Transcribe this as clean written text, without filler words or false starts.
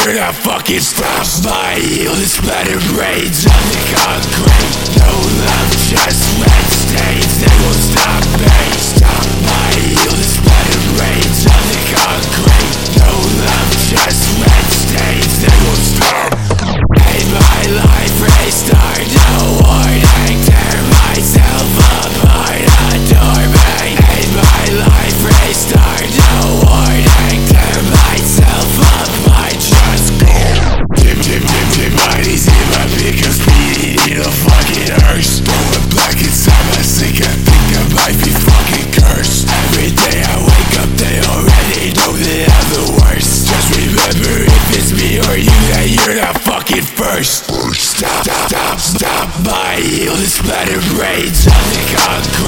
you're not fucking stop my heel. The splattered rage on the concrete. No love, just red stains. They won't stop me. Stop my heel. The splattered rage on the concrete. No love, just red stains. They won't stop. Made my life restart. No warning, tear myself apart. Adore me. Made my life restart. No warning, tear myself apart. Just go. Dip bodies in my biggest speed. Need a fucking hearse. Going black inside my sink. I think I might be fucking cursed. Every day I wake up, they already know that I'm the worst. Just remember, if it's me or you, that you're not fucking first. Stop my heel. The splattered rage on the concrete.